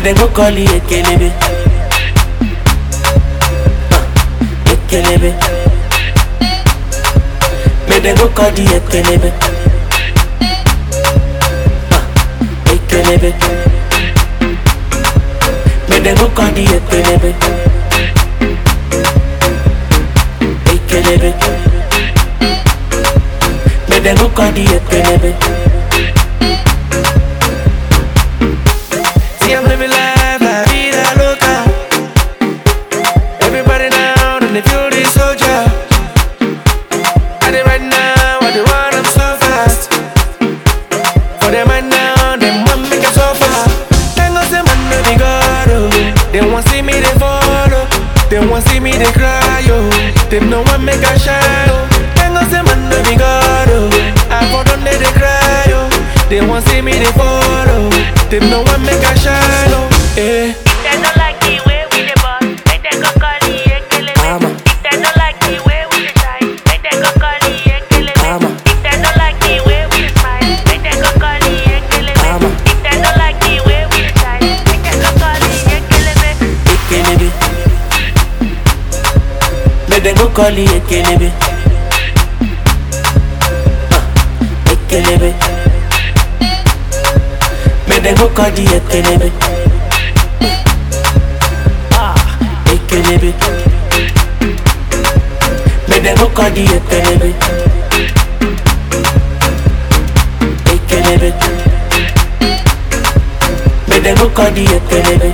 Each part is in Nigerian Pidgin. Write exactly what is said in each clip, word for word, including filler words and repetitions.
dem go call you Ekelebe. Ekelebe. Me dem go call you Ekelebe. Ekelebe. Me dem go call you Ekelebe. Ekelebe. Me dem go call you Ekelebe. See, I'm living life, la vida loca. Everybody now, and they feel this soldier. I did right now, I did want them so fast. For them right now, them want me get so far. They gon' say man no be God, oh. They want see me, they follow. They want see me, they cry, oh. They no want make a shine, oh. They gon' say man no be God, oh. I for them they, they cry, oh. They want see me, they follow. They no one make a shine, oh, eh. They don't like the way we dey boss, make them go call the Ekelebe. If they don't like the way we dey shine, make them go call the Ekelebe. If they don't like the way we dey smile, make them go call the Ekelebe. If they don't like the way we dey shine, make them go call the Ekelebe. Ekelebe. Make them go call the Ekelebe. Ekelebe. Me dem go call the Ekelebe. Ah, Ekelebe. Me dem go call the Ekelebe. Ekelebe. Me dem go call the Ekelebe.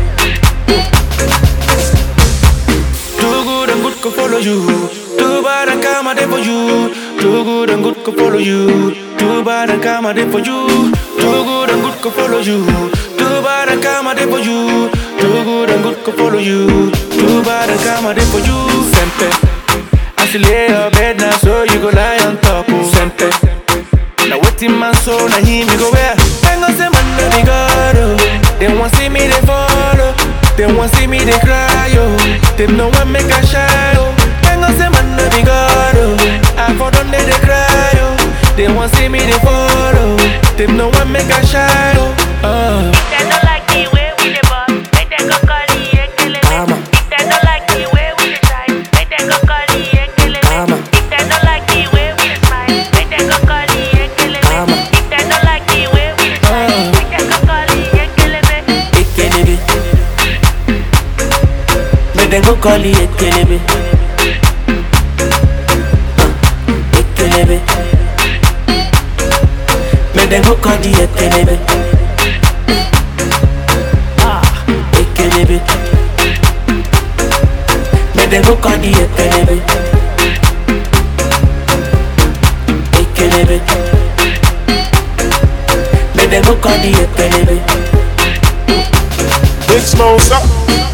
Too good and good can follow you. Too bad and come a day for you. Too good and good can follow you. Too bad and come a day for you. Too good and good can follow you. Too bad and come a day for you. Too good and good can follow you. Too bad and come a day for you. Sempe, I should lay your bed now so you go lie on top. Oh. Sempe, now waiting man so now him you go where? They gon' say man no be God, oh. They want see me they follow. They want see me they cry, oh. They no one make a shine, oh. They gon' say man no be God, oh. I for them they they cry, oh. They want see me they follow. They no one make a shine, oh. Uh. If they don't like the way we dey boss, make them go call the Ekelebe. If they don't like the way we dey shine, make them go call the Ekelebe. If they don't like the way we dey smile, make them go call the Ekelebe. If they don't like the way we dey shine, make them go call the Ekelebe. Ekelebe. Me dem go call the Ekelebe. Ekelebe. Me dem go call the Ekelebe. Ah, Ekelebe. Me dem go call the Ekelebe. Ekelebe. Me dem go call the Ekelebe. Big Smoke up.